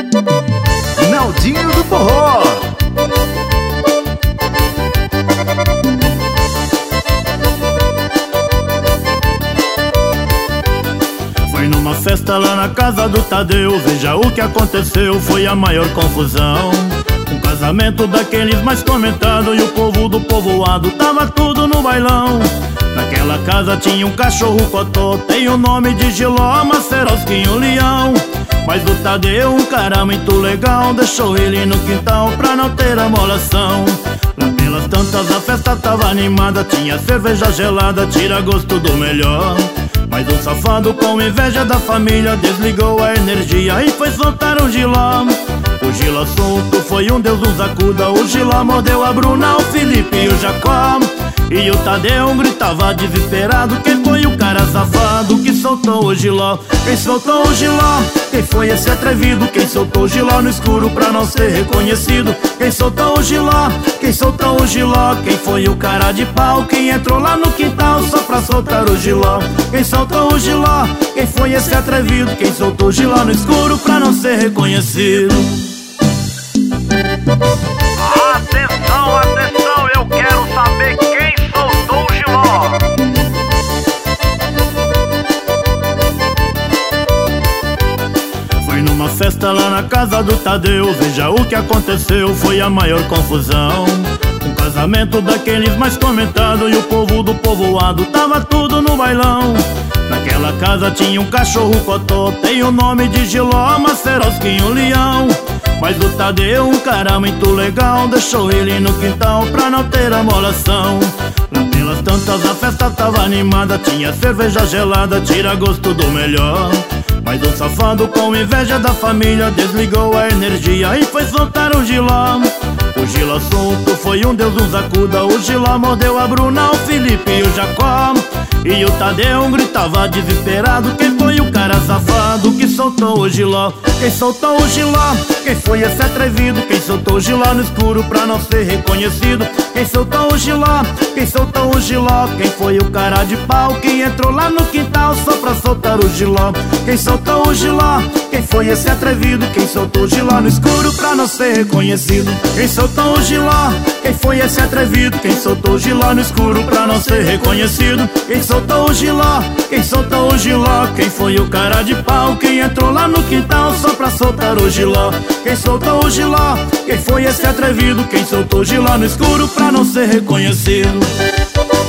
Naldinho do Forró. Foi numa festa lá na casa do Tadeu. Veja o que aconteceu, foi a maior confusão. Um casamento daqueles mais comentados, e o povo do povoado tava tudo no bailão. Naquela casa tinha um cachorro cotó, tem o nome de Giló, Macerosquinho Leão. Mas o Tadeu, um cara muito legal, deixou ele no quintal pra não ter amolação. Lá pelas tantas a festa tava animada, tinha cerveja gelada, tira gosto do melhor. Mas o safado, com inveja da família, desligou a energia e foi soltar o Giló. O Giló solto foi um Deus nos acuda. O Giló mordeu a Bruna, o Felipe e o Jacó. E o Tadeu gritava desesperado: quem foi o cara safado que soltou o Giló? Quem soltou o Giló? Quem foi esse atrevido? Quem soltou o Giló no escuro pra não ser reconhecido? Quem soltou o Giló? Quem soltou o Giló? Quem foi o cara de pau? Quem entrou lá no quintal só pra soltar o Giló? Quem soltou o Giló? Quem foi esse atrevido? Quem soltou o Giló no escuro pra não ser reconhecido? Atenção, atenção, eu quero saber quem soltou o Giló. Foi numa festa lá na casa do Tadeu. Veja o que aconteceu, foi a maior confusão. Um casamento daqueles mais comentados, e o povo do povoado tava tudo no bailão. Naquela casa tinha um cachorro cotó, tem o nome de Giló, Macerosquinho Leão. Mas o Tadeu, um cara muito legal, deixou ele no quintal pra não ter amolação. Lá pelas tantas a festa tava animada, tinha cerveja gelada, tira gosto do melhor. Mas o safado, com inveja da família, desligou a energia e foi soltar o Giló. O Giló solto foi um Deus nos acuda. O Giló mordeu a Bruna, o Felipe e o Jacó. E o Tadeu gritava desesperado: quem foi o cara safado que soltou o Giló? Quem soltou o Giló? Quem foi esse atrevido? Quem soltou o Giló no escuro pra não ser reconhecido? Quem soltou o Giló? Quem soltou o Giló? Quem foi o cara de pau? Quem entrou lá no quintal só pra soltar o Giló? Quem soltou o Giló? Quem foi esse atrevido? Quem soltou o Giló no escuro pra não ser reconhecido? Quem soltou o Giló? Quem foi esse atrevido? Quem soltou o Giló no escuro pra não ser reconhecido? Quem soltou o Giló? Quem soltou o Giló? Quem foi o cara de pau? Quem entrou lá no quintal só pra soltar o Giló? Quem soltou o Giló? Quem foi esse atrevido? Quem soltou o Giló no escuro pra não ser reconhecido?